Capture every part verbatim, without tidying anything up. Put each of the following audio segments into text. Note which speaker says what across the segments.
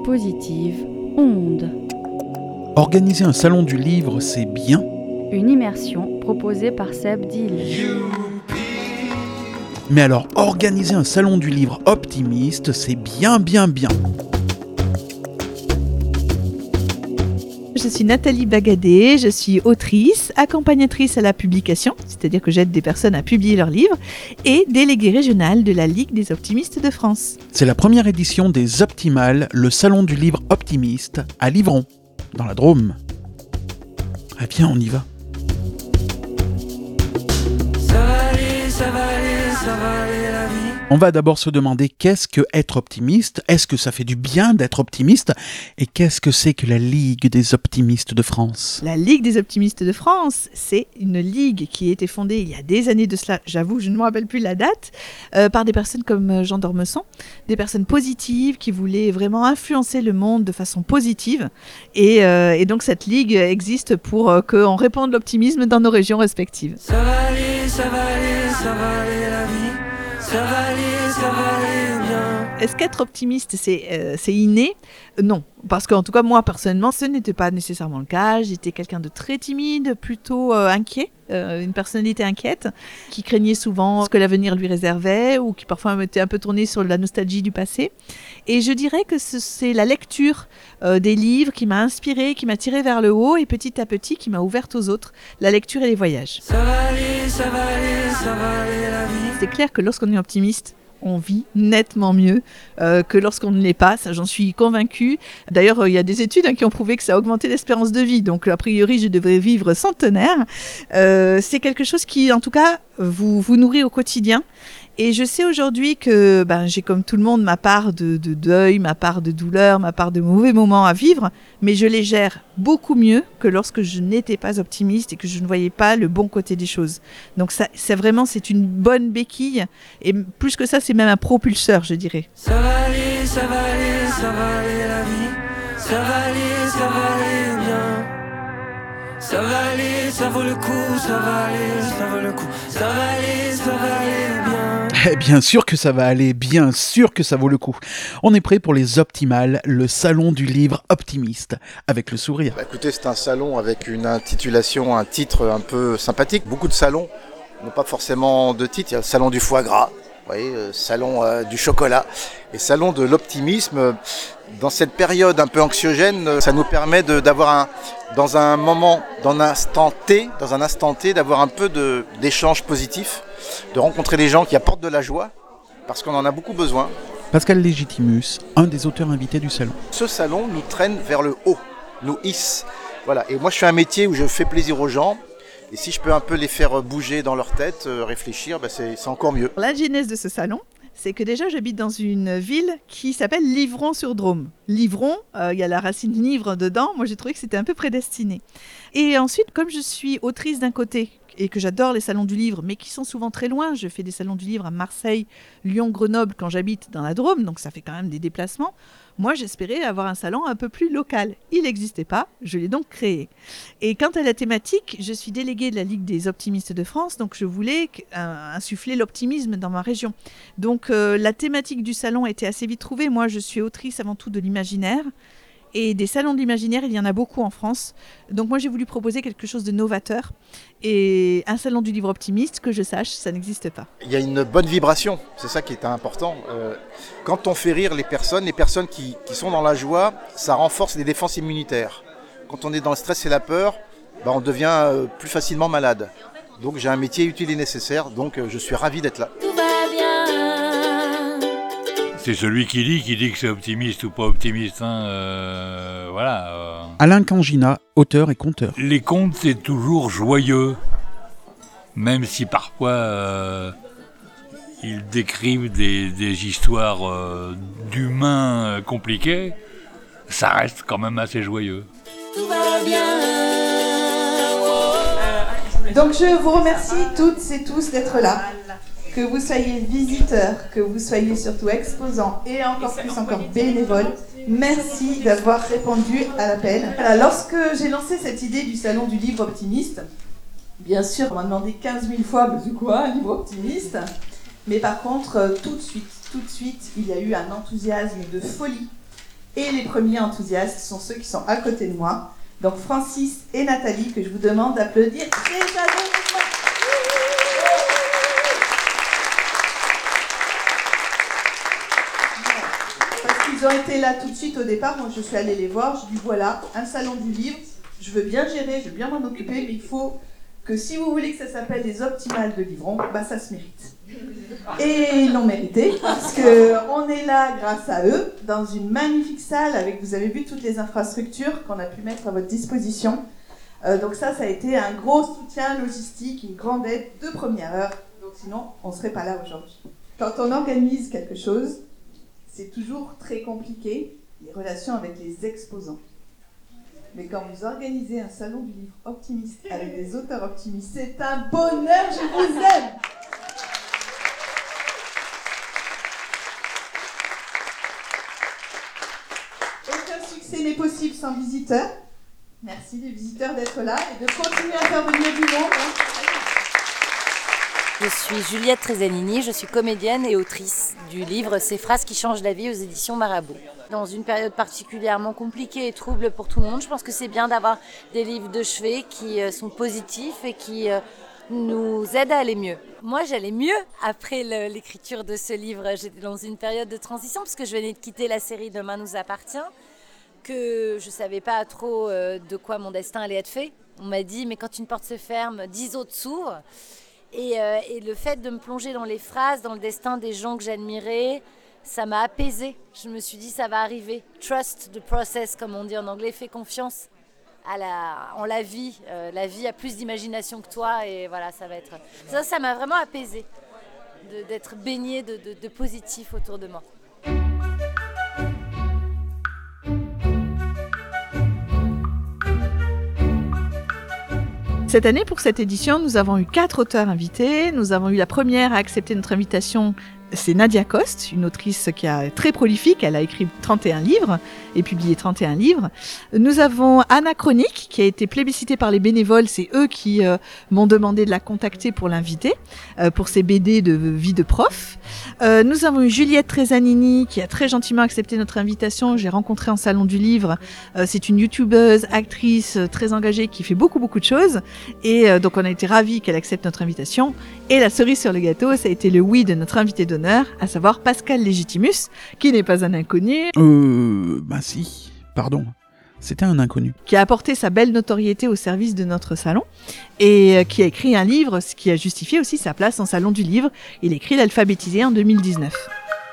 Speaker 1: positive, Onde.
Speaker 2: Organiser un salon du livre, c'est bien.
Speaker 1: Une immersion proposée par Seb Dill.
Speaker 2: Mais alors, organiser un salon du livre optimiste, c'est bien, bien, bien.
Speaker 3: Je suis Nathalie Bagadé, je suis autrice, accompagnatrice à la publication, c'est-à-dire que j'aide des personnes à publier leurs livres, et déléguée régionale de la Ligue des optimistes de France.
Speaker 2: C'est la première édition des Optimales, le salon du livre optimiste, à Livron, dans la Drôme. Eh bien, on y va.
Speaker 4: Ça va aller, ça va aller, ça va aller la vie.
Speaker 2: On va d'abord se demander qu'est-ce que être optimiste, est-ce que ça fait du bien d'être optimiste, et qu'est-ce que c'est que la Ligue des optimistes de France ?
Speaker 3: La Ligue des optimistes de France, c'est une ligue qui a été fondée il y a des années de cela, j'avoue, je ne me rappelle plus la date, euh, par des personnes comme Jean d'Ormesson, des personnes positives qui voulaient vraiment influencer le monde de façon positive. Et, euh, et donc cette ligue existe pour euh, qu'on répande l'optimisme dans nos régions respectives.
Speaker 4: Ça va aller, ça va aller, ça va aller la vie. Ça va aller, ça va aller bien.
Speaker 3: Est-ce qu'être optimiste, c'est, euh, c'est inné ? Non. Parce qu'en tout cas, moi, personnellement, ce n'était pas nécessairement le cas. J'étais quelqu'un de très timide, plutôt euh, inquiet, euh, une personnalité inquiète, qui craignait souvent ce que l'avenir lui réservait, ou qui parfois m'était un peu tournée sur la nostalgie du passé. Et je dirais que ce, c'est la lecture euh, des livres qui m'a inspirée, qui m'a tirée vers le haut, et petit à petit, qui m'a ouverte aux autres, la lecture et les voyages.
Speaker 4: Ça va aller, ça va aller, ça va aller la vie.
Speaker 3: C'est clair que lorsqu'on est optimiste, on vit nettement mieux euh, que lorsqu'on ne l'est pas, ça j'en suis convaincue. D'ailleurs, il euh, y a des études hein, qui ont prouvé que ça a augmenté l'espérance de vie, donc a priori je devrais vivre centenaire. Euh, c'est quelque chose qui, en tout cas, vous, vous nourrit au quotidien. Et je sais aujourd'hui que ben, j'ai comme tout le monde ma part de, de deuil, ma part de douleur, ma part de mauvais moments à vivre, mais je les gère beaucoup mieux que lorsque je n'étais pas optimiste et que je ne voyais pas le bon côté des choses. Donc ça, c'est vraiment c'est une bonne béquille, et plus que ça, c'est même un propulseur, je dirais.
Speaker 4: Ça va aller, ça va aller, ça va aller la vie. Ça va aller, ça va aller bien. Ça va aller, ça vaut le coup, ça va aller, ça vaut le coup. Ça va aller, ça va aller bien.
Speaker 2: Eh bien sûr que ça va aller, bien sûr que ça vaut le coup. On est prêt pour les Optimales, le salon du livre optimiste, avec le sourire.
Speaker 5: Bah écoutez, c'est un salon avec une intitulation, un titre un peu sympathique. Beaucoup de salons n'ont pas forcément de titre. Il y a le salon du foie gras, vous voyez, euh, salon euh, du chocolat et salon de l'optimisme. Dans cette période un peu anxiogène, ça nous permet de, d'avoir un, dans un moment, dans un instant T, dans un instant T, d'avoir un peu de, d'échanges positifs, de rencontrer des gens qui apportent de la joie, parce qu'on en a beaucoup besoin.
Speaker 2: Pascal Légitimus, un des auteurs invités du salon.
Speaker 5: Ce salon nous traîne vers le haut, nous hisse. Voilà. Et moi, je fais un métier où je fais plaisir aux gens. Et si je peux un peu les faire bouger dans leur tête, euh, réfléchir, bah c'est, c'est encore mieux.
Speaker 3: La genèse de ce salon, c'est que déjà j'habite dans une ville qui s'appelle Livron-sur-Drôme. Livron, euh, il y a la racine livre dedans, moi j'ai trouvé que c'était un peu prédestiné. Et ensuite, comme je suis autrice d'un côté et que j'adore les salons du livre, mais qui sont souvent très loin, je fais des salons du livre à Marseille, Lyon, Grenoble quand j'habite dans la Drôme, donc ça fait quand même des déplacements. Moi, j'espérais avoir un salon un peu plus local. Il n'existait pas, je l'ai donc créé. Et quant à la thématique, je suis déléguée de la Ligue des optimistes de France, donc je voulais euh, insuffler l'optimisme dans ma région. Donc euh, la thématique du salon était assez vite trouvée. Moi, je suis autrice avant tout de l'imaginaire. Et des salons de l'imaginaire, il y en a beaucoup en France. Donc moi, j'ai voulu proposer quelque chose de novateur. Et un salon du livre optimiste, que je sache, ça n'existe pas.
Speaker 5: Il y a une bonne vibration, c'est ça qui est important. Euh, quand on fait rire les personnes, les personnes qui, qui sont dans la joie, ça renforce les défenses immunitaires. Quand on est dans le stress et la peur, bah on devient euh, plus facilement malade. Donc j'ai un métier utile et nécessaire, donc euh, je suis ravi d'être là.
Speaker 4: Tout va bien.
Speaker 6: C'est celui qui lit qui dit que c'est optimiste ou pas optimiste. Hein, euh, voilà. Euh.
Speaker 2: Alain Kangina, auteur et conteur.
Speaker 6: Les contes, c'est toujours joyeux. Même si parfois, euh, ils décrivent des, des histoires euh, d'humains compliquées, ça reste quand même assez joyeux.
Speaker 4: Tout va bien.
Speaker 3: Donc je vous remercie toutes et tous d'être là. Que vous soyez visiteurs, que vous soyez surtout exposants et encore plus encore bénévoles, merci d'avoir répondu à l'appel. Voilà, lorsque j'ai lancé cette idée du salon du livre optimiste, bien sûr, on m'a demandé quinze mille fois, bah, c'est quoi un livre optimiste ? Mais par contre, tout de suite, tout de suite, il y a eu un enthousiasme de folie Et les premiers enthousiastes sont ceux qui sont à côté de moi. Donc Francis et Nathalie, que je vous demande d'applaudir très chaleureusement. Parce qu'ils ont été là tout de suite au départ. Moi, je suis allée les voir. Je dis voilà, un salon du livre. Je veux bien gérer, je veux bien m'en occuper, mais il faut que si vous voulez que ça s'appelle les Optimales de Livron, bah ça se mérite. Et ils l'ont mérité, parce qu'on est là grâce à eux, dans une magnifique salle, avec, vous avez vu, toutes les infrastructures qu'on a pu mettre à votre disposition. Euh, donc ça, ça a été un gros soutien logistique, une grande aide de première heure. Donc sinon, on ne serait pas là aujourd'hui. Quand on organise quelque chose, c'est toujours très compliqué, les relations avec les exposants. Mais quand vous organisez un salon du livre optimiste avec des auteurs optimistes, c'est un bonheur, je vous aime. Aucun succès n'est possible sans visiteurs. Merci les visiteurs d'être là et de continuer à faire venir du monde. Hein.
Speaker 7: Je suis Juliette Tresanini, je suis comédienne et autrice du livre Ces phrases qui changent la vie aux éditions Marabout. Dans une période particulièrement compliquée et trouble pour tout le monde, je pense que c'est bien d'avoir des livres de chevet qui sont positifs et qui nous aident à aller mieux. Moi, j'allais mieux après le, l'écriture de ce livre. J'étais dans une période de transition parce que je venais de quitter la série Demain nous appartient, que je ne savais pas trop de quoi mon destin allait être fait. On m'a dit, mais quand une porte se ferme, dix autres s'ouvrent. Et, euh, et le fait de me plonger dans les phrases, dans le destin des gens que j'admirais, ça m'a apaisée. Je me suis dit, ça va arriver. Trust the process, comme on dit en anglais, fais confiance à la, en la vie. Euh, la vie a plus d'imagination que toi et voilà, ça va être... Ça, ça m'a vraiment apaisée de, d'être baignée de, de, de positif autour de moi.
Speaker 3: Cette année, pour cette édition, nous avons eu quatre auteurs invités. Nous avons eu la première à accepter notre invitation, c'est Nadia Coste, une autrice qui est très prolifique. Elle a écrit trente et un livres et publié trente et un livres. Nous avons Anachronique, qui a été plébiscitée par les bénévoles. C'est eux qui euh, m'ont demandé de la contacter pour l'inviter, euh, pour ses B D de vie de prof. Euh, nous avons eu Juliette Tresanini, qui a très gentiment accepté notre invitation. J'ai rencontré en salon du livre. Euh, c'est une youtubeuse, actrice euh, très engagée qui fait beaucoup, beaucoup de choses. Et euh, donc, on a été ravis qu'elle accepte notre invitation. Et la cerise sur le gâteau, ça a été le oui de notre invité d'honneur, à savoir Pascal Légitimus, qui n'est pas un inconnu.
Speaker 2: Euh... Bah si, pardon. C'était un inconnu.
Speaker 3: Qui a apporté sa belle notoriété au service de notre salon et qui a écrit un livre, ce qui a justifié aussi sa place en salon du livre. Il a écrit L'Alphabétisé en deux mille dix-neuf.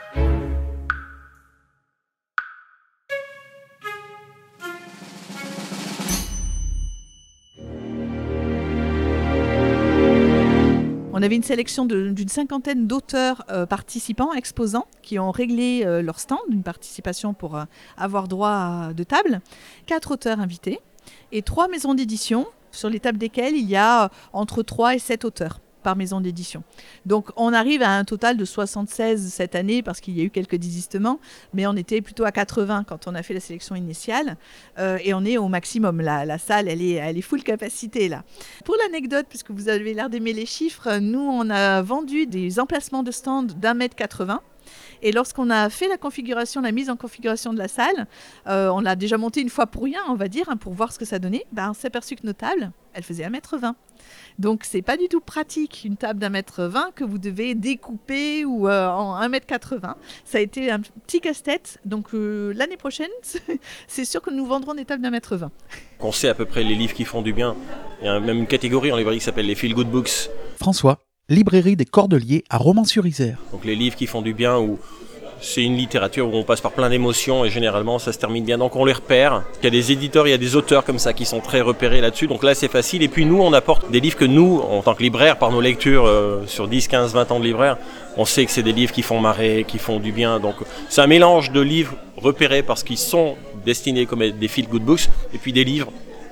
Speaker 3: On avait une sélection de, d'une cinquantaine d'auteurs euh, participants, exposants, qui ont réglé euh, leur stand, une participation pour euh, avoir droit à, de table. Quatre auteurs invités et trois maisons d'édition, sur les tables desquelles il y a euh, entre trois et sept auteurs par maison d'édition. Donc on arrive à un total de soixante-seize cette année parce qu'il y a eu quelques désistements, mais on était plutôt à quatre-vingts quand on a fait la sélection initiale euh, et on est au maximum. La, la salle, elle est, elle est full capacité là. Pour l'anecdote, puisque vous avez l'air d'aimer les chiffres, nous on a vendu des emplacements de stand d'un mètre quatre-vingts. Et lorsqu'on a fait la configuration, la mise en configuration de la salle, euh, on l'a déjà montée une fois pour rien, on va dire, hein, pour voir ce que ça donnait. Ben, on s'est aperçu que nos tables, elles faisaient un mètre vingt. Donc, c'est pas du tout pratique, une table d'un mètre vingt que vous devez découper ou euh, en un mètre quatre-vingts. Ça a été un petit casse-tête. Donc, euh, l'année prochaine, c'est sûr que nous vendrons des tables d'un mètre vingt.
Speaker 8: On sait à peu près les livres qui font du bien. Il y a même une catégorie en librairie qui s'appelle les Feel Good Books.
Speaker 2: François, librairie des Cordeliers à Romans-sur-Isère.
Speaker 8: Donc les livres qui font du bien, où c'est une littérature où on passe par plein d'émotions et généralement ça se termine bien. Donc on les repère. Il y a des éditeurs, il y a des auteurs comme ça qui sont très repérés là-dessus. Donc là c'est facile. Et puis nous on apporte des livres que nous, en tant que libraires, par nos lectures euh, sur dix, quinze, vingt ans de libraire, on sait que c'est des livres qui font marrer, qui font du bien. Donc c'est un mélange de livres repérés parce qu'ils sont destinés comme des feel good books et puis des livres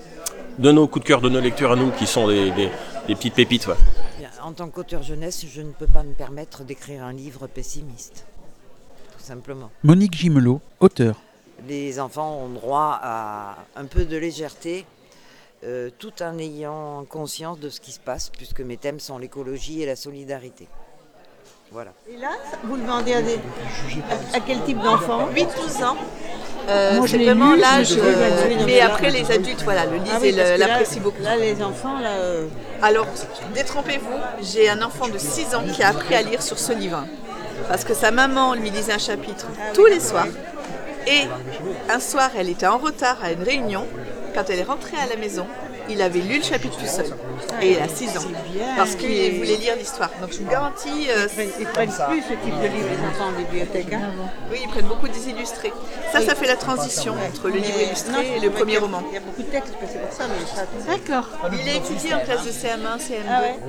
Speaker 8: de nos coups de cœur, de nos lectures à nous qui sont des, des, des petites pépites. Ouais.
Speaker 9: En tant qu'auteur jeunesse, je ne peux pas me permettre d'écrire un livre pessimiste, tout simplement.
Speaker 2: Monique Gimelot, auteur.
Speaker 9: Les enfants ont droit à un peu de légèreté, euh, tout en ayant conscience de ce qui se passe, puisque mes thèmes sont l'écologie et la solidarité. Voilà.
Speaker 10: Et là, vous le vendez à, des... à, à quel type d'enfants ?
Speaker 9: huit à douze ans.
Speaker 3: Euh,
Speaker 10: Moi, je
Speaker 3: c'est
Speaker 10: l'ai
Speaker 3: vraiment
Speaker 10: lu,
Speaker 3: l'âge.
Speaker 10: je l'ai lu,
Speaker 3: euh,
Speaker 10: oui, non,
Speaker 3: mais
Speaker 10: mais là-
Speaker 3: après, les adultes, voilà, le lisent
Speaker 10: Ah oui,
Speaker 3: et
Speaker 10: parce
Speaker 3: le-
Speaker 10: que là-
Speaker 3: l'apprécient beaucoup.
Speaker 10: Là, les enfants, là. euh,
Speaker 3: Alors, détrompez-vous, j'ai un enfant de six ans qui a appris à lire sur ce livre. Parce que sa maman lui lisait un chapitre tous les soirs. Et un soir, elle était en retard à une réunion. Quand elle est rentrée à la maison, il avait lu le chapitre tout seul. Et il a six ans. Parce qu'il voulait lire l'histoire. Donc je vous garantis... euh,
Speaker 10: Ils prennent plus ce type de livre, les enfants en bibliothèque. Hein.
Speaker 3: Oui, ils prennent beaucoup des illustrés. Ça, ça fait la transition entre le livre
Speaker 10: Mais-
Speaker 3: illustré
Speaker 10: non,
Speaker 3: et
Speaker 10: c'est
Speaker 3: le
Speaker 10: vrai
Speaker 3: premier
Speaker 10: qu'il y a-
Speaker 3: roman.
Speaker 10: Il y a beaucoup de textes, c'est pour ça, mais ça.
Speaker 3: D'accord. Il est étudié en classe de C M un, C M deux.
Speaker 10: Ah ouais.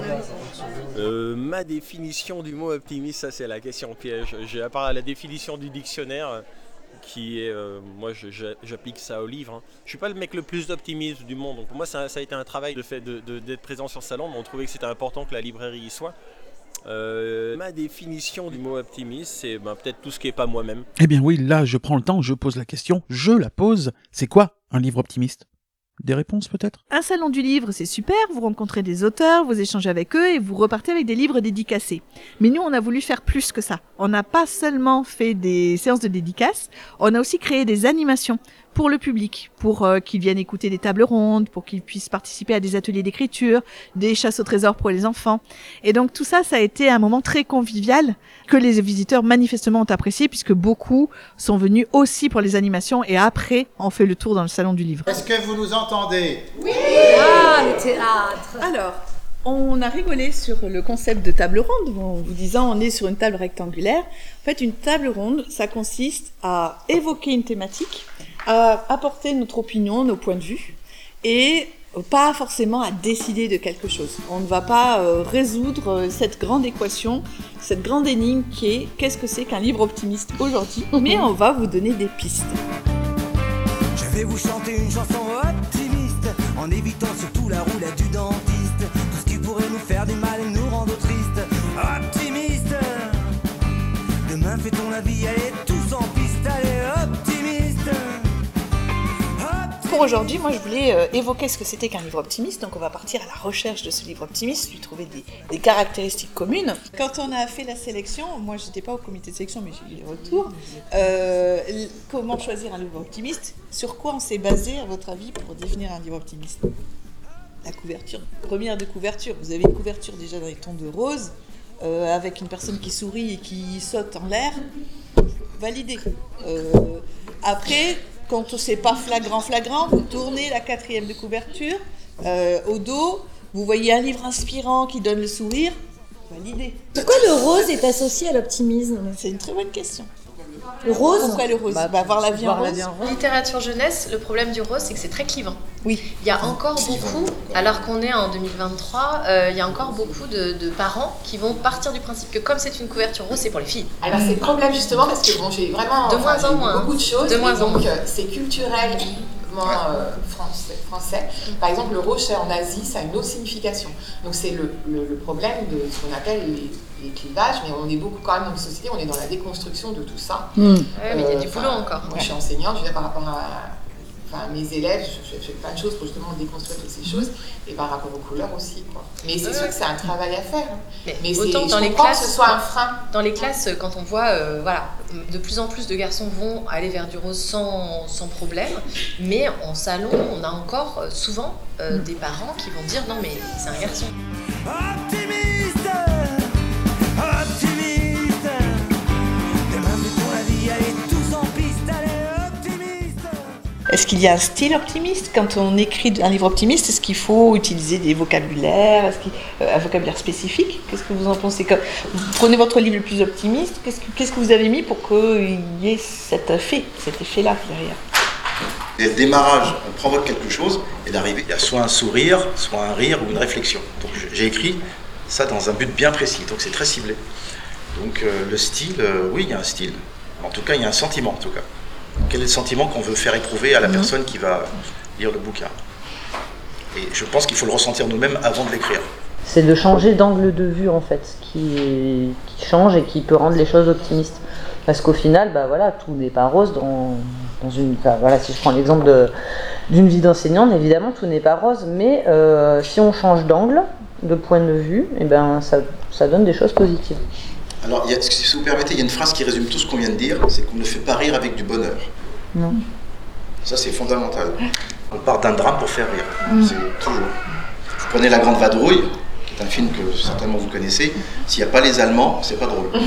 Speaker 8: Euh, ma définition du mot optimiste, ça c'est la question piège. J'ai à part la définition du dictionnaire, qui est, euh, moi je- je- j'applique ça au livre. Hein. Je suis pas le mec le plus optimiste du monde, donc pour moi ça, ça a été un travail de fait de, de- d'être présent sur le salon, mais on trouvait que c'était important que la librairie y soit. Euh, ma définition du mot optimiste, c'est ben, peut-être tout ce qui est pas moi-même.
Speaker 2: Eh bien oui, là, je prends le temps, je pose la question, je la pose. C'est quoi un livre optimiste? Des réponses peut-être?
Speaker 3: Un salon du livre, c'est super, vous rencontrez des auteurs, vous échangez avec eux et vous repartez avec des livres dédicacés. Mais nous, on a voulu faire plus que ça. On n'a pas seulement fait des séances de dédicaces, on a aussi créé des animations pour le public, pour euh, qu'ils viennent écouter des tables rondes, pour qu'ils puissent participer à des ateliers d'écriture, des chasses au trésor pour les enfants. Et donc tout ça, ça a été un moment très convivial que les visiteurs manifestement ont apprécié puisque beaucoup sont venus aussi pour les animations et après, on fait le tour dans le salon du livre.
Speaker 5: Est-ce que vous nous entendez?
Speaker 7: Ah, le théâtre.
Speaker 3: Alors, on a rigolé sur le concept de table ronde, en vous disant on est sur une table rectangulaire. En fait, une table ronde, ça consiste à évoquer une thématique, à apporter notre opinion, nos points de vue, et pas forcément à décider de quelque chose. On ne va pas euh, résoudre euh, cette grande équation, cette grande énigme qui est qu'est-ce que c'est qu'un livre optimiste aujourd'hui, mais on va vous donner des pistes.
Speaker 4: Je vais vous chanter une chanson optimiste, en évitant surtout la roulette du dentiste, tout ce qui pourrait nous faire du mal et nous rendre tristes. Optimiste, demain fais-t-on la vie, allez tous en piste, allez optimiste.
Speaker 3: Pour aujourd'hui, moi je voulais euh, évoquer ce que c'était qu'un livre optimiste, donc on va partir à la recherche de ce livre optimiste, lui trouver des, des caractéristiques communes. Quand on a fait la sélection, moi j'étais pas au comité de sélection mais j'ai eu les retours, euh, l- comment choisir un livre optimiste? Sur quoi on s'est basé à votre avis pour définir un livre optimiste? La couverture, première de couverture, vous avez une couverture déjà dans les tons de rose, euh, avec une personne qui sourit et qui saute en l'air, validé. Euh, après, quand c'est pas flagrant flagrant, vous tournez la quatrième de couverture, euh, au dos, vous voyez un livre inspirant qui donne le sourire, validé.
Speaker 7: Pourquoi le rose est associé à l'optimisme?
Speaker 3: C'est une très bonne question.
Speaker 7: Le rose?
Speaker 3: Pourquoi le rose? Bah, voir la vie en rose.
Speaker 1: Littérature jeunesse, le problème du rose, c'est que c'est très clivant.
Speaker 3: Oui.
Speaker 1: Il y a encore beaucoup, alors qu'on est en deux mille vingt-trois, euh, il y a encore beaucoup de, de parents qui vont partir du principe que comme c'est une couverture rose, c'est pour les filles.
Speaker 11: Alors c'est le problème justement parce que bon, j'ai vraiment
Speaker 1: De moins
Speaker 11: enfin,
Speaker 1: en
Speaker 11: j'ai
Speaker 1: moins,
Speaker 11: beaucoup de choses,
Speaker 1: de moins
Speaker 11: et
Speaker 1: en
Speaker 11: donc
Speaker 1: moins.
Speaker 11: euh, c'est culturel, uniquement euh, français, français. Par exemple, le rose en Asie, ça a une autre signification. Donc c'est le, le, le problème de ce qu'on appelle les, les clivages, mais on est beaucoup quand même dans une société, on est dans la déconstruction de tout ça.
Speaker 1: Mmh. Ouais, mais il y a du
Speaker 11: enfin,
Speaker 1: boulot encore.
Speaker 11: Moi je suis enseignante, je veux dire, par rapport à enfin, mes élèves, je, je fais plein de choses pour justement déconstruire toutes ces choses, et par rapport aux couleurs aussi, quoi. Mais c'est
Speaker 1: Ouais.
Speaker 11: sûr que c'est un travail à faire. hein.
Speaker 1: Mais,
Speaker 11: Mais c'est-
Speaker 1: autant
Speaker 11: je
Speaker 1: dans les
Speaker 11: comprends
Speaker 1: classes,
Speaker 11: que ce soit un frein.
Speaker 1: Dans les classes, quand on voit, euh, voilà, de plus en plus de garçons vont aller vers du rose sans, sans problème, mais en salon, on a encore euh, souvent euh, des parents qui vont dire non mais c'est un garçon.
Speaker 4: Optimiste, optimiste, demain fais-t-on la vie, allez tous en piste, allez optimiste.
Speaker 3: Est-ce qu'il y a un style optimiste? Quand on écrit un livre optimiste, est-ce qu'il faut utiliser des vocabulaires? Est-ce qu'il, euh, un vocabulaire spécifique? Qu'est-ce que vous en pensez? Quand vous prenez votre livre le plus optimiste, qu'est-ce que, qu'est-ce que vous avez mis pour qu'il y ait cet effet, cet effet-là derrière?
Speaker 12: Dès le démarrage, on provoque quelque chose, et d'arriver, il y a soit un sourire, soit un rire ou une réflexion. Donc j'ai écrit ça dans un but bien précis, donc c'est très ciblé. Donc euh, le style, euh, oui, il y a un style. En tout cas, il y a un sentiment, en tout cas. Quel est le sentiment qu'on veut faire éprouver à la personne qui va lire le bouquin? Et je pense qu'il faut le ressentir nous-mêmes avant de l'écrire.
Speaker 13: C'est de changer d'angle de vue en fait, qui, qui change et qui peut rendre les choses optimistes. Parce qu'au final, bah voilà, tout n'est pas rose dans, dans une. Enfin, voilà, si je prends l'exemple de, d'une vie d'enseignante, évidemment, tout n'est pas rose, mais euh, si on change d'angle, de point de vue, et ben ça, ça donne des choses positives.
Speaker 12: Alors, il y a, si vous permettez, il y a une phrase qui résume tout ce qu'on vient de dire, c'est qu'on ne fait pas rire avec du bonheur.
Speaker 13: Non.
Speaker 12: Ça, c'est fondamental. On part d'un drame pour faire rire.
Speaker 13: Mm.
Speaker 12: C'est toujours. Vous prenez La Grande Vadrouille, qui est un film que certainement vous connaissez. S'il n'y a pas les Allemands, c'est pas drôle.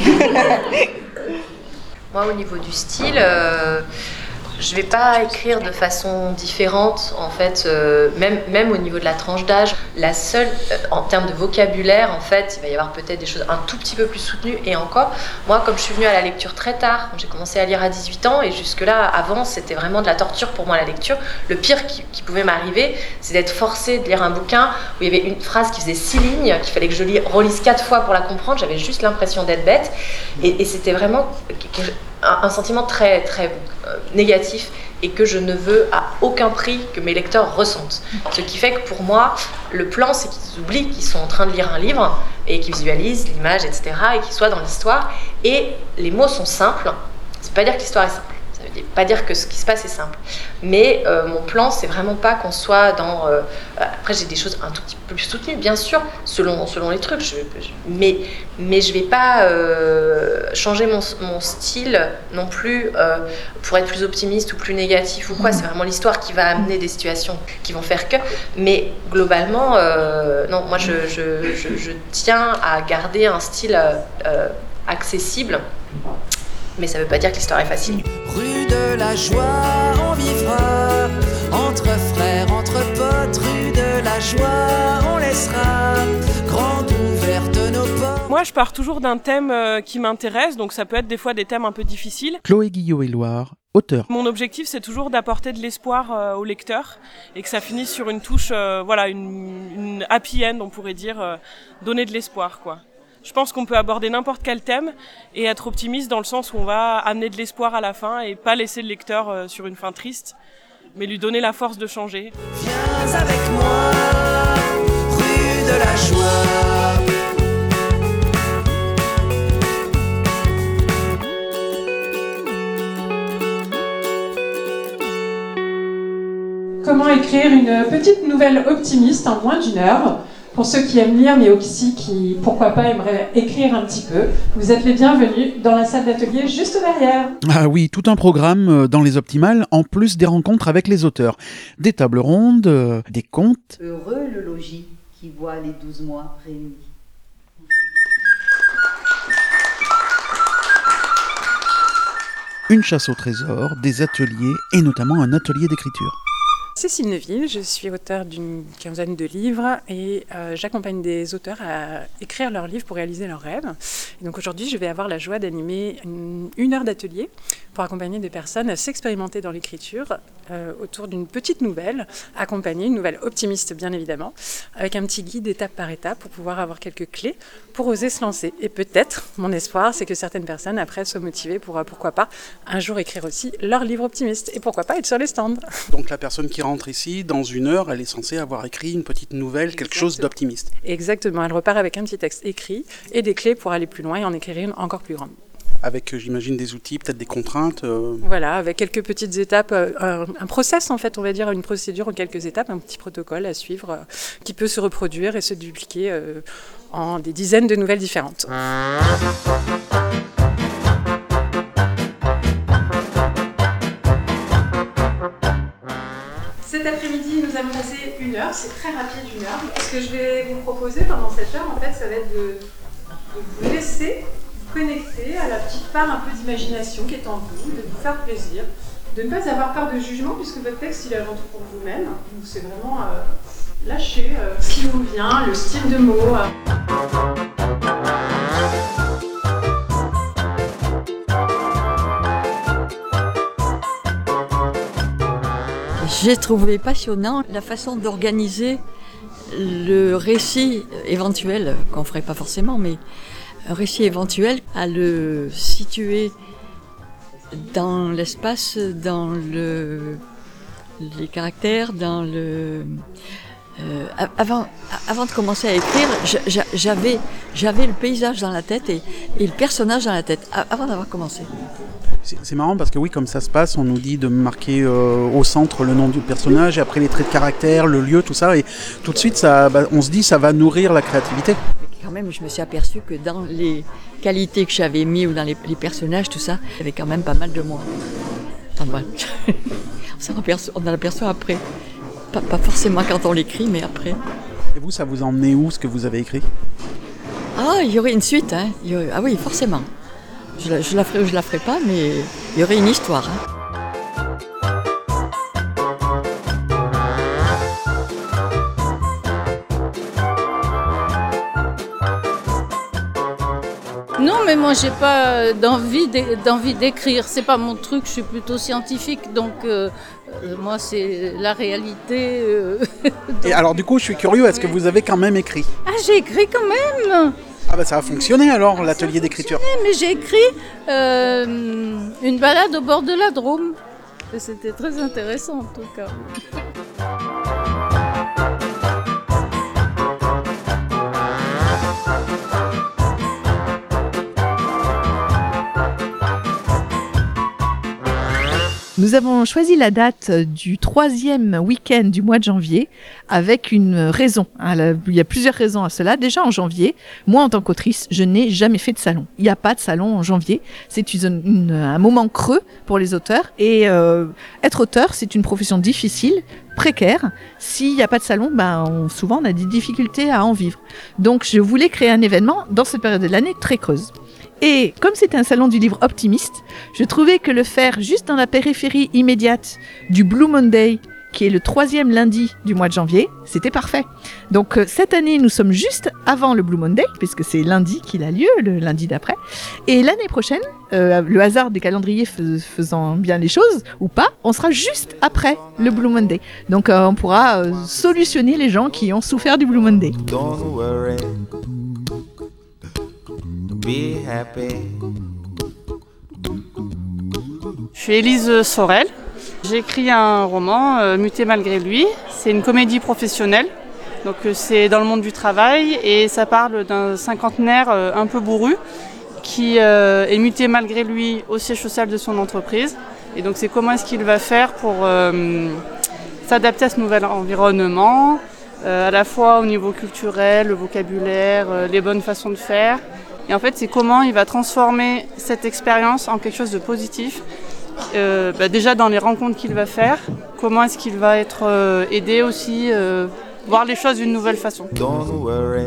Speaker 1: Moi, au niveau du style, euh, je vais pas écrire de façon différente, en fait, euh, même, même au niveau de la tranche d'âge. La seule, euh, en termes de vocabulaire, en fait, il va y avoir peut-être des choses un tout petit peu plus soutenues. Et encore, moi, comme je suis venue à la lecture très tard, j'ai commencé à lire à dix-huit ans, et jusque-là, avant, c'était vraiment de la torture pour moi, la lecture. Le pire qui, qui pouvait m'arriver, c'est d'être forcée de lire un bouquin où il y avait une phrase qui faisait six lignes, qu'il fallait que je lis, relise quatre fois pour la comprendre. J'avais juste l'impression d'être bête. Et, et c'était vraiment un, un sentiment très, très euh, négatif, et que je ne veux à aucun prix que mes lecteurs ressentent. Ce qui fait que pour moi, le plan, c'est qu'ils oublient qu'ils sont en train de lire un livre et qu'ils visualisent l'image, et cetera, et qu'ils soient dans l'histoire. Et les mots sont simples. Ça ne veut pas dire que l'histoire est simple. Ça ne veut pas dire que ce qui se passe est simple. Mais euh, mon plan, c'est vraiment pas qu'on soit dans... Euh, après, j'ai des choses un tout petit peu plus soutenues, bien sûr, selon, selon les trucs. Je, je, mais, mais je vais pas euh, changer mon, mon style non plus euh, pour être plus optimiste ou plus négatif ou quoi. C'est vraiment l'histoire qui va amener des situations qui vont faire que... Mais globalement, euh, non, moi, je, je, je, je tiens à garder un style euh, accessible. Mais ça ne veut pas dire que l'histoire est facile.
Speaker 4: Rue de la joie, on vivra entre frères, entre potes. Rue de la joie, on laissera grande ouverte nos portes.
Speaker 14: Moi, je pars toujours d'un thème euh, qui m'intéresse, donc ça peut être des fois des thèmes un peu difficiles.
Speaker 2: Chloé Guillot-Éloire, auteur.
Speaker 14: Mon objectif, c'est toujours d'apporter de l'espoir euh, au lecteur et que ça finisse sur une touche, euh, voilà, une, une happy end, on pourrait dire, euh, donner de l'espoir, quoi. Je pense qu'on peut aborder n'importe quel thème et être optimiste dans le sens où on va amener de l'espoir à la fin et pas laisser le lecteur euh, sur une fin triste, mais lui donner la force de changer.
Speaker 4: Viens avec moi, rue de la joie.
Speaker 15: Comment écrire une petite nouvelle optimiste en moins d'une heure ? Pour ceux qui aiment lire, mais aussi qui, pourquoi pas, aimeraient écrire un petit peu, vous êtes les bienvenus dans la salle d'atelier juste derrière.
Speaker 2: Ah oui, tout un programme dans les Optimales, en plus des rencontres avec les auteurs. Des tables rondes, euh, des contes.
Speaker 16: Heureux le logis qui voit les douze mois réunis.
Speaker 2: Une chasse au trésor, des ateliers et notamment un atelier d'écriture.
Speaker 17: Cécile Neuville, je suis auteure d'une quinzaine de livres et euh, j'accompagne des auteurs à écrire leurs livres pour réaliser leurs rêves. Et donc aujourd'hui, je vais avoir la joie d'animer une, une heure d'atelier pour accompagner des personnes à s'expérimenter dans l'écriture euh, autour d'une petite nouvelle, accompagnée, une nouvelle optimiste bien évidemment, avec un petit guide étape par étape pour pouvoir avoir quelques clés pour oser se lancer. Et peut-être, mon espoir, c'est que certaines personnes après soient motivées pour, pourquoi pas, un jour écrire aussi leur livre optimiste et pourquoi pas être sur les stands.
Speaker 2: Donc la personne qui rentre ici, dans une heure, elle est censée avoir écrit une petite nouvelle, quelque Exactement. chose d'optimiste.
Speaker 17: Exactement, elle repart avec un petit texte écrit et des clés pour aller plus loin et en écrire une encore plus grande.
Speaker 2: Avec, euh, j'imagine, des outils, peut-être des contraintes euh...
Speaker 17: Voilà, avec quelques petites étapes, euh, un, un process en fait, on va dire, une procédure en quelques étapes, un petit protocole à suivre euh, qui peut se reproduire et se dupliquer euh, en des dizaines de nouvelles différentes.
Speaker 15: Cet après-midi, nous allons passer une heure, c'est très rapide une heure. Ce que je vais vous proposer pendant cette heure, en fait, ça va être de, de vous laisser vous connecter à la petite part un peu d'imagination qui est en vous, de vous faire plaisir, de ne pas avoir peur de jugement, puisque votre texte, il est avant tout pour vous-même. Donc c'est vraiment euh, lâcher euh, ce qui vous vient, le style de mots. Euh.
Speaker 18: J'ai trouvé passionnant la façon d'organiser le récit éventuel, qu'on ne ferait pas forcément, mais un récit éventuel, à le situer dans l'espace, dans le, les caractères, dans le... Euh, avant, avant de commencer à écrire, j'avais, j'avais le paysage dans la tête et, et le personnage dans la tête, avant d'avoir commencé.
Speaker 2: C'est marrant parce que oui, comme ça se passe, on nous dit de marquer euh, au centre le nom du personnage, et après les traits de caractère, le lieu, tout ça, et tout de suite, ça, bah, on se dit ça va nourrir la créativité.
Speaker 18: Quand même, je me suis aperçue que dans les qualités que j'avais mis ou dans les, les personnages, tout ça, il y avait quand même pas mal de moi. Enfin, voilà. on s'en aperçoit, on en aperçoit après. Pas, pas forcément quand on l'écrit, mais après.
Speaker 2: Et vous, ça vous a emmené où, ce que vous avez écrit?
Speaker 18: Ah, il y aurait une suite, hein. Il y aurait... Ah oui, forcément. Je la, je la ferai ou je la ferai pas, mais il y aurait une histoire. Hein.
Speaker 19: Non, mais moi, j'ai pas d'envie d'envie d'écrire. C'est pas mon truc. Je suis plutôt scientifique, donc euh, euh, moi, c'est la réalité. Euh, donc...
Speaker 2: Et alors, du coup, je suis curieux. Est-ce que vous avez quand même écrit?
Speaker 19: Ah, j'ai écrit quand même.
Speaker 2: Ah bah ça a fonctionné alors, l'atelier d'écriture.
Speaker 19: Mais j'ai écrit euh, une balade au bord de la Drôme. Et c'était très intéressant, en tout cas.
Speaker 3: Nous avons choisi la date du troisième week-end du mois de janvier avec une raison. Il y a plusieurs raisons à cela. Déjà en janvier, moi en tant qu'autrice, je n'ai jamais fait de salon. Il n'y a pas de salon en janvier. C'est une, une, un moment creux pour les auteurs. Et euh, être auteur, c'est une profession difficile, précaire. S'il n'y a pas de salon, ben, on, souvent on a des difficultés à en vivre. Donc je voulais créer un événement dans cette période de l'année très creuse. Et comme c'est un salon du livre optimiste, je trouvais que le faire juste dans la périphérie immédiate du Blue Monday, qui est le troisième lundi du mois de janvier, c'était parfait. Donc euh, cette année, nous sommes juste avant le Blue Monday, puisque c'est lundi qu'il a lieu, le lundi d'après. Et l'année prochaine, euh, le hasard des calendriers fais- faisant bien les choses, ou pas, on sera juste après le Blue Monday. Donc euh, on pourra euh, solutionner les gens qui ont souffert du Blue Monday.
Speaker 4: Don't worry. Be happy.
Speaker 20: Je suis Élise Sorel. J'ai écrit un roman, euh, Muté malgré lui. C'est une comédie professionnelle. Donc euh, c'est dans le monde du travail et ça parle d'un cinquantenaire euh, un peu bourru qui euh, est muté malgré lui au siège social de son entreprise. Et donc c'est comment est-ce qu'il va faire pour euh, s'adapter à ce nouvel environnement, euh, à la fois au niveau culturel, le vocabulaire, euh, les bonnes façons de faire. Et en fait, c'est comment il va transformer cette expérience en quelque chose de positif. Euh, bah déjà dans les rencontres qu'il va faire, comment est-ce qu'il va être euh, aidé aussi, euh, voir les choses d'une nouvelle façon.
Speaker 4: Don't worry.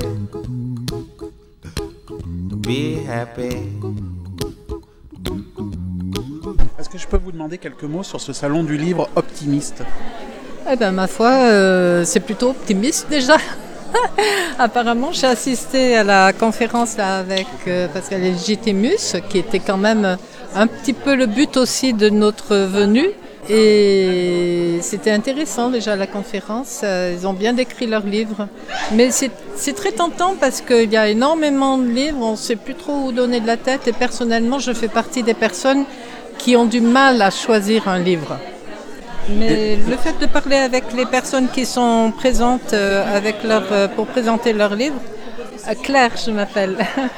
Speaker 4: Be happy.
Speaker 2: Est-ce que je peux vous demander quelques mots sur ce salon du livre optimiste?
Speaker 21: Eh ben ma foi, euh, c'est plutôt optimiste déjà. Apparemment, j'ai assisté à la conférence là, avec euh, Pascal Légitimus, qui était quand même un petit peu le but aussi de notre venue. Et c'était intéressant déjà la conférence, ils ont bien décrit leurs livres. Mais c'est, c'est très tentant parce qu'il y a énormément de livres, on ne sait plus trop où donner de la tête. Et personnellement, je fais partie des personnes qui ont du mal à choisir un livre. Mais le fait de parler avec les personnes qui sont présentes euh, avec leur, euh, pour présenter leurs livres, euh, Claire, je m'appelle,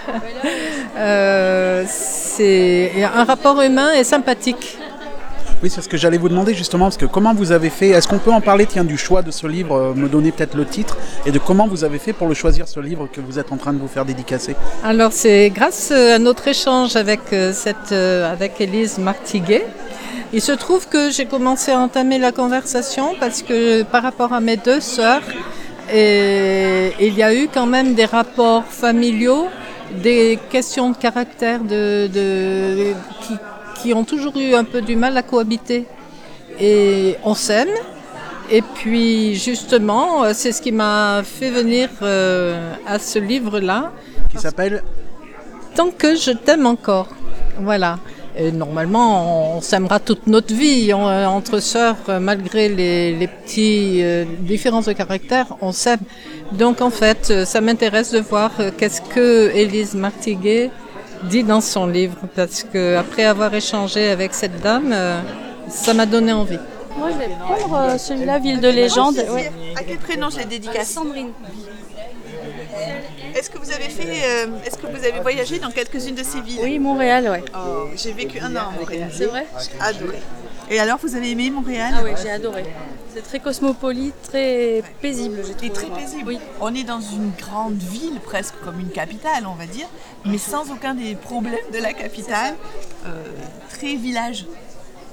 Speaker 21: euh, c'est un rapport humain et sympathique.
Speaker 2: Oui, c'est ce que j'allais vous demander justement, parce que comment vous avez fait, est-ce qu'on peut en parler, tiens, du choix de ce livre, euh, me donner peut-être le titre, et de comment vous avez fait pour le choisir, ce livre que vous êtes en train de vous faire dédicacer?
Speaker 21: Alors c'est grâce à notre échange avec, euh, cette, euh, avec Élise Martiguet. Il se trouve que j'ai commencé à entamer la conversation parce que par rapport à mes deux sœurs, et, il y a eu quand même des rapports familiaux, des questions de caractère de, de, qui, qui ont toujours eu un peu du mal à cohabiter. Et on s'aime. Et puis justement, c'est ce qui m'a fait venir euh, à ce livre-là.
Speaker 2: Qui s'appelle
Speaker 21: Tant que je t'aime encore. Voilà. Et normalement, on s'aimera toute notre vie on, entre sœurs, malgré les, les petits euh, différences de caractère, on s'aime. Donc en fait, ça m'intéresse de voir qu'est-ce que Élise Martiguet dit dans son livre, parce que après avoir échangé avec cette dame, euh, ça m'a donné envie.
Speaker 19: Moi, je vais prendre euh, celui-là, Ville de légende.
Speaker 3: Ouais. À quel prénom je l'ai dédicace?
Speaker 19: Sandrine.
Speaker 3: Est-ce que vous avez fait, euh, est-ce que vous avez voyagé dans quelques-unes de ces villes?
Speaker 19: Oui, Montréal, ouais.
Speaker 3: Oh, j'ai vécu un an à Montréal.
Speaker 19: C'est vrai?
Speaker 3: J'ai adoré. Et alors, vous avez aimé Montréal?
Speaker 19: Ah oui, j'ai adoré. C'est très cosmopolite, très paisible, j'ai trouvé.
Speaker 3: Et très paisible.
Speaker 19: Oui.
Speaker 3: On est dans une grande ville, presque comme une capitale, on va dire, mais sans aucun des problèmes de la capitale. Euh, très village.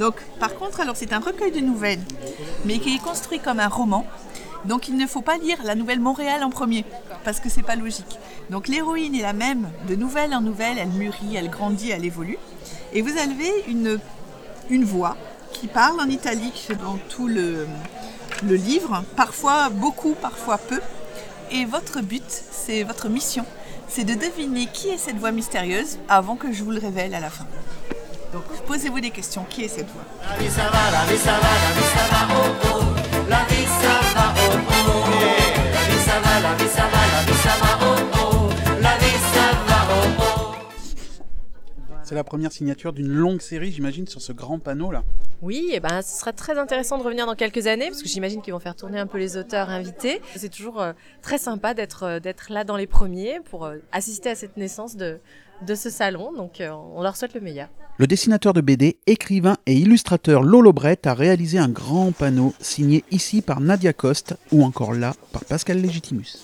Speaker 3: Donc, par contre, alors c'est un recueil de nouvelles, mais qui est construit comme un roman. Donc, il ne faut pas lire la nouvelle Montréal en premier, parce que c'est pas logique. Donc, l'héroïne est la même de nouvelle en nouvelle, elle mûrit, elle grandit, elle évolue. Et vous avez une, une voix qui parle en italique dans tout le, le livre, parfois beaucoup, parfois peu. Et votre but, c'est votre mission, c'est de deviner qui est cette voix mystérieuse avant que je vous le révèle à la fin. Donc, posez-vous des questions. Qui est cette voix ?
Speaker 4: La vie ça va, la vie ça va, la vie ça va, oh oh. La vie ça va, oh oh. La vie ça va, la vie ça va, la vie ça va, oh oh. La vie ça va, oh oh.
Speaker 2: C'est la première signature d'une longue série, j'imagine, sur ce grand panneau là.
Speaker 1: Oui, et ben, ce sera très intéressant de revenir dans quelques années, parce que j'imagine qu'ils vont faire tourner un peu les auteurs invités. C'est toujours euh, très sympa d'être, euh, d'être là dans les premiers pour euh, assister à cette naissance de, de ce salon, donc euh, on leur souhaite le meilleur.
Speaker 2: Le dessinateur de B D, écrivain et illustrateur Lolo Brett a réalisé un grand panneau signé ici par Nadia Coste ou encore là par Pascal Légitimus.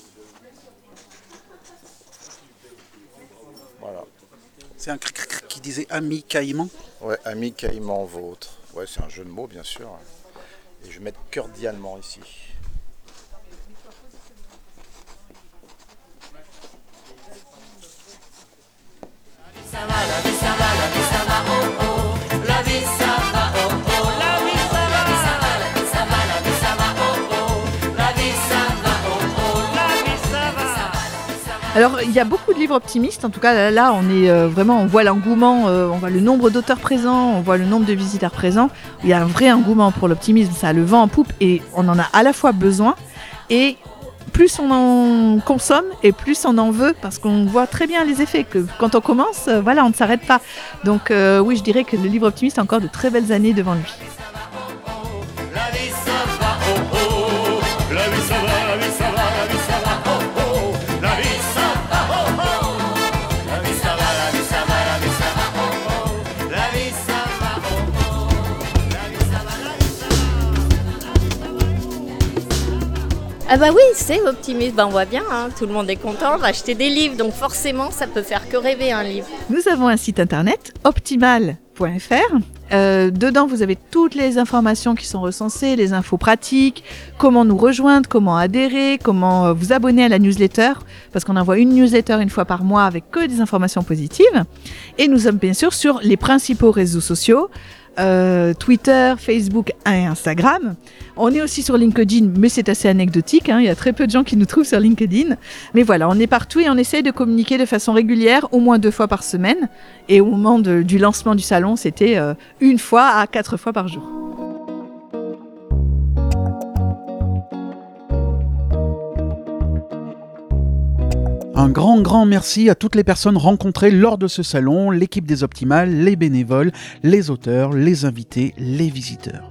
Speaker 5: Voilà.
Speaker 2: C'est un cric qui disait ami caïman.
Speaker 5: Ouais, ami caïman vôtre. Ouais, c'est un jeu de mots bien sûr. Et je vais mettre cordialement ici.
Speaker 4: Ça va, la vie ça va, la vie ça va, oh oh. La vie ça va, oh oh. La vie ça va, la vie ça va, la vie ça va, la vie ça va, oh oh. La vie ça va, oh oh. La vie ça va.
Speaker 3: Alors, il y a beaucoup de livres optimistes. En tout cas, là, on est euh, vraiment, on voit l'engouement, euh, on voit le nombre d'auteurs présents, on voit le nombre de visiteurs présents. Il y a un vrai engouement pour l'optimisme. Ça a le vent en poupe et on en a à la fois besoin et plus on en consomme et plus on en veut, parce qu'on voit très bien les effets, que quand on commence, euh, voilà, on ne s'arrête pas. Donc euh, oui, je dirais que le livre optimiste a encore de très belles années devant lui.
Speaker 4: La vie ça va, oh oh. La vie ça va, la vie ça va, la vie ça va, oh oh. La vie ça va, oh oh. La vie ça va, la vie ça va, la vie ça va, oh oh. La vie ça va, oh oh. La vie ça va, la vie ça
Speaker 19: Ah bah oui, c'est optimiste, ben on voit bien, hein, tout le monde est content d'acheter des livres, donc forcément ça peut faire que rêver un livre.
Speaker 3: Nous avons un site internet, optimal point f r. Euh, dedans, vous avez toutes les informations qui sont recensées, les infos pratiques, comment nous rejoindre, comment adhérer, comment euh, vous abonner à la newsletter, parce qu'on envoie une newsletter une fois par mois avec que des informations positives. Et nous sommes bien sûr sur les principaux réseaux sociaux, euh, Twitter, Facebook et Instagram. On est aussi sur LinkedIn, mais c'est assez anecdotique, hein, il y a très peu de gens qui nous trouvent sur LinkedIn. Mais voilà, on est partout et on essaye de communiquer de façon régulière, au moins deux fois par semaine. Et au moment de, du lancement du salon, c'était euh, une fois à quatre fois par jour.
Speaker 2: Un grand, grand merci à toutes les personnes rencontrées lors de ce salon, l'équipe des Optimales, les bénévoles, les auteurs, les invités, les visiteurs.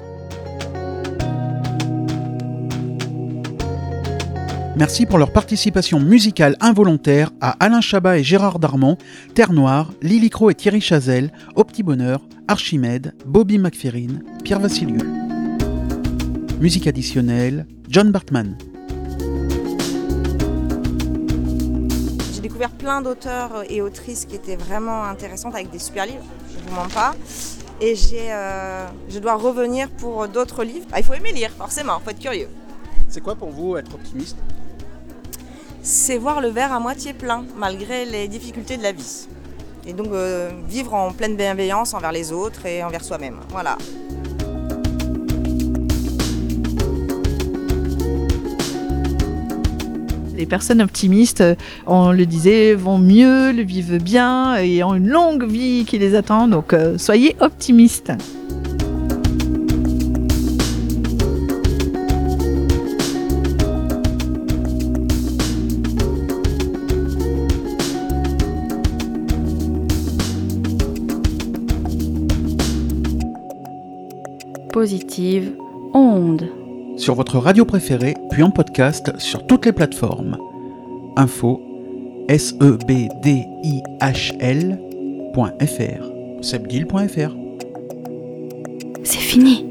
Speaker 2: Merci pour leur participation musicale involontaire à Alain Chabat et Gérard Darmon, Terre Noire, Lily Crow et Thierry Chazelle, Au Petit Bonheur, Archimède, Bobby McFerrin, Pierre Vassiliou. Musique additionnelle, John Bartman.
Speaker 6: J'ai découvert plein d'auteurs et autrices qui étaient vraiment intéressantes avec des super livres, je ne vous mens pas. Et j'ai, euh, je dois revenir pour d'autres livres. Ah, il faut aimer lire, forcément, il faut être curieux.
Speaker 2: C'est quoi pour vous être optimiste ?
Speaker 6: C'est voir le verre à moitié plein, malgré les difficultés de la vie. Et donc euh, vivre en pleine bienveillance envers les autres et envers soi-même. Voilà.
Speaker 3: Les personnes optimistes, on le disait, vont mieux, le vivent bien et ont une longue vie qui les attend. Donc euh, soyez optimistes.
Speaker 22: Positive onde.
Speaker 2: Sur votre radio préférée, puis en podcast sur toutes les plateformes. Info S E B D I H L point F R, sebdil point F R.
Speaker 22: C'est fini.